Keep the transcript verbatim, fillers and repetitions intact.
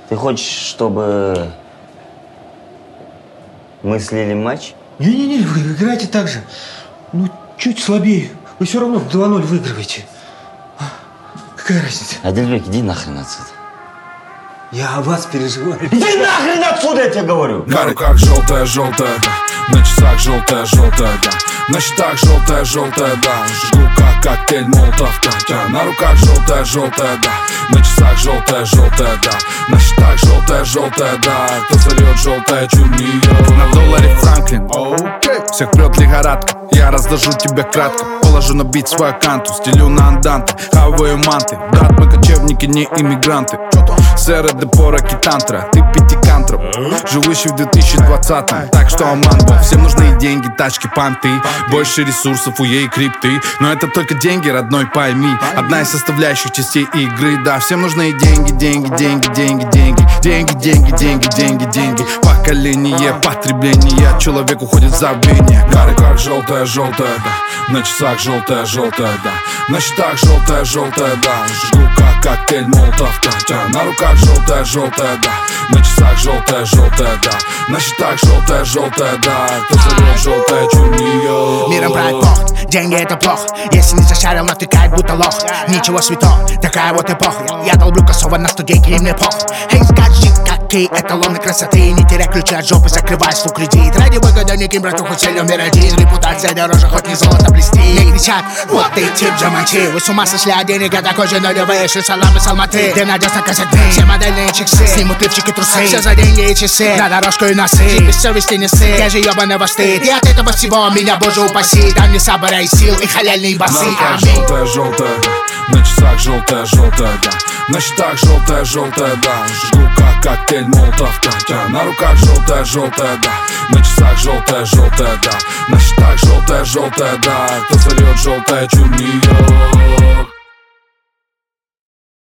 Ты хочешь, чтобы мы слили матч? Не-не-не, вы играете так же. Ну, чуть слабее. Вы все равно два ноль выигрываете. Какая разница? Адельбек, иди нахрен отсюда. Я о вас переживаю. Иди нахрен отсюда, я тебе говорю! На руках желтая-желтая, да. На часах желтая-желтая, да. На счетах желтая-желтая, да. Жгу как коктейль молотов, да. На руках желтая-желтая, да. На часах желтая-желтая, да. На счетах желтая-желтая, да. Кто зальет желтое чумиё. На долларе Франклин, окей. Всех прет лихорадка. Я раздажу тебя кратко. Положу на бит свою канту. Стелю на анданты, хаваю манты. Брат, мы кочевники, не иммигранты. Сэры депора китантра, ты пятикантроп, живущий в две тысячи двадцатом. Так что аман, бо всем нужны деньги, тачки, понты. Больше ресурсов у ей крипты. Но это только деньги, родной, пойми. Одна из составляющих частей игры. Да, всем нужны деньги, деньги, деньги, деньги, деньги. Деньги, деньги, деньги, деньги, деньги. Поколение, потребление. Человек уходит в забвение. На руках желтая-желтая, да. На часах желтая-желтая, да. На счетах желтая-желтая, да. Жгу как коктейль молотов, да. На руках желтая-желтая, да. На часах желтая-желтая, да. На счетах желтая-желтая, да. Кто зовет желтое чумиё. Миром правит Бог, деньги это плохо. Если не зашарил, натыкает будто лох. Ничего святого, такая вот эпоха. Я, я долблю косово на студеньки, им не пох. Эй, скажи, какие эталоны красоты. Не теряй ключи от жопы, закрывай свой кредит. Ради выгоды неким братуху целью мир один. Репутация дороже, хоть не золото блестит. Не кричат, вот ты тип Джаманчи. Вы с ума сошли, а денег я такой же нулевые. Шли саламы с Алматы, ты найдешь на кассеты. Все модельные чиксы, снимут лифчики, трусы. Все за деньги и часы, на дорожку и носы. Без совести не сы, я же ебаного стыд. И от этого всего меня, боже упаси. Дай мне сабора и сил, и халяльные басы. На руках желтая-желтая, да. На часах желтая-желтая, да. На счетах желтая-желтая, да. Жгу как коктейль молотов, да. На руках желтая-желтая, да. На часах желтая-желтая, да. На счетах желтая-желтая, да. Кто зальет желтое чумиё.